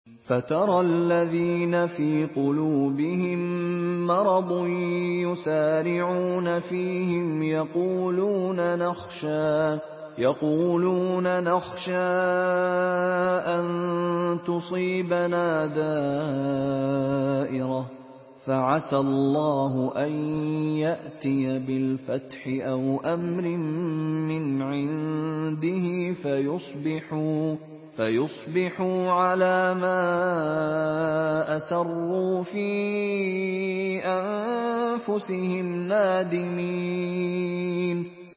فَتَرَى الَّذِينَ فِي قُلُوبِهِم مَّرَضٌ يُسَارِعُونَ فِيهِمْ يَقُولُونَ نَخْشَىٰ أَن تُصِيبَنَا دَائِرَةٌ ۚ فَعَسَى اللَّهُ أَن يَأْتِيَ بِالْفَتْحِ أَوْ أَمْرٍ مِّنْ عِندِهِ فَيُصْبِحُوا عَلَىٰ مَا أَسَرُّوا فِي أَنفُسِهِمْ نَادِمِينَ